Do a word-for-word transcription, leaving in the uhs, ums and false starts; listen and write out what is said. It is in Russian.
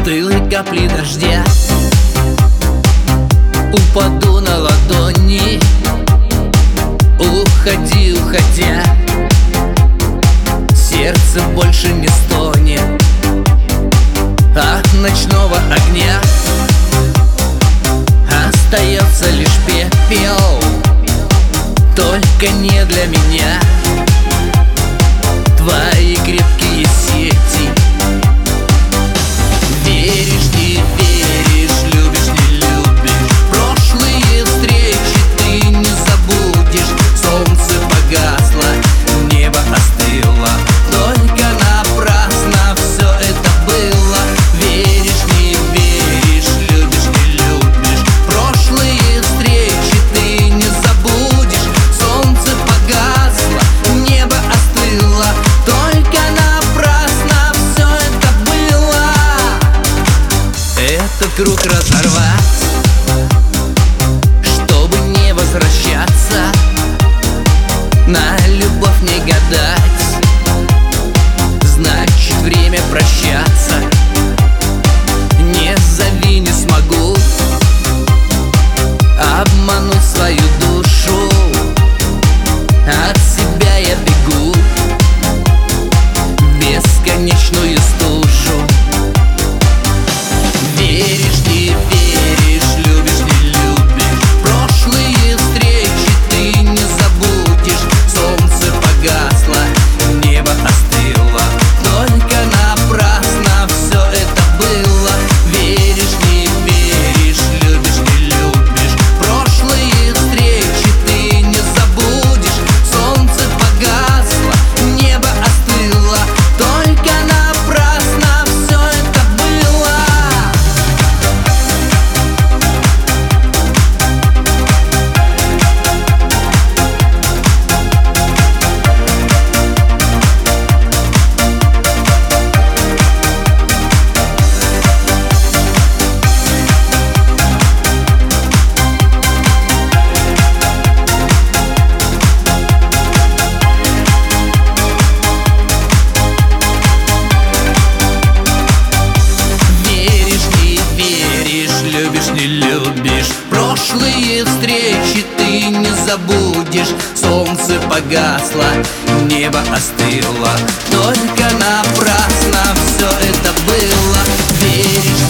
Стылые капли дождя упаду на ладони. Уходи, уходя, сердце больше не стонет от ночного огня. Остается лишь пепел, только не для меня. Твои крепкие сети. Веришь, не веришь, любишь, не любишь. Прошлые встречи ты не забудешь. Солнце погасло, небо остыло, только напрасно все это было. Веришь, не веришь, любишь, не любишь. Прошлые встречи ты не забудешь. Солнце погасло, небо остыло, только напрасно все это было. Этот круг разорвать, чтобы не возвращаться, на любовь не гадать, значит время прощаться. Не зови, не смогу обмануть свою душу. От себя я бегу в бесконечную стужу. Веришь, не веришь, любишь, не любишь. Прошлые встречи ты не забудешь. Солнце погасло, небо остыло, только напрасно все это было. Веришь, не веришь, любишь, не любишь. Прошлые встречи ты не забудешь. Солнце погасло, небо остыло, только напрасно все это было. Любишь, не любишь. Прошлые встречи ты не забудешь. Солнце погасло, небо остыло, только напрасно все это было. Веришь,